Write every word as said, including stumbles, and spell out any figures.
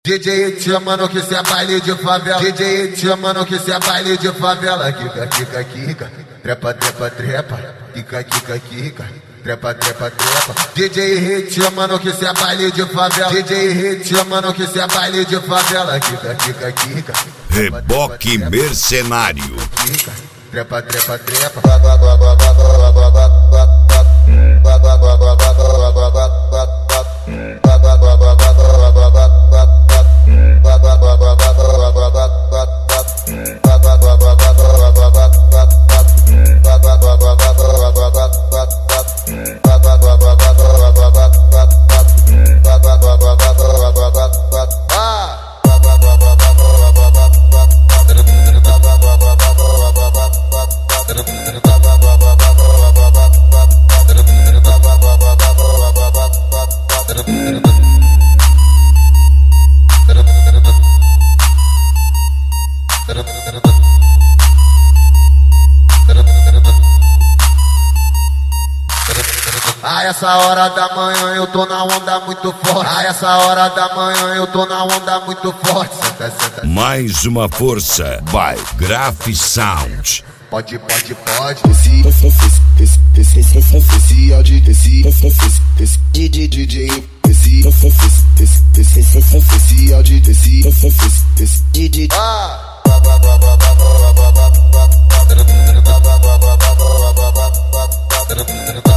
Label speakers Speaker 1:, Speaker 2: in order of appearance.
Speaker 1: D J te chamando que cê é baile de favela. D J te chamando que cê é baile de favela. Kika, kika, kika, trepa, trepa, trepa. Kika, kika, kika, trepa, trepa, trepa. D J te chamando que cê é baile de favela. D J te chamando que cê é baile de favela. Kika, kika, kika.
Speaker 2: Reboque mercenário.
Speaker 1: Kika, trepa, trepa, trepa. A essa hora da manhã eu tô na onda muito forte. A essa hora da manhã eu tô na onda muito forte. Senta, senta.
Speaker 2: Mais uma força by Graf Sound.
Speaker 1: Pode, pode, pode.
Speaker 3: Esse, esse, esse, esse, esse, esse áudio, esse, esse, esse, D J, D J, esse, esse, esse, esse, esse, esse áudio, esse, esse, esse, D J.
Speaker 1: Ah!
Speaker 3: Ah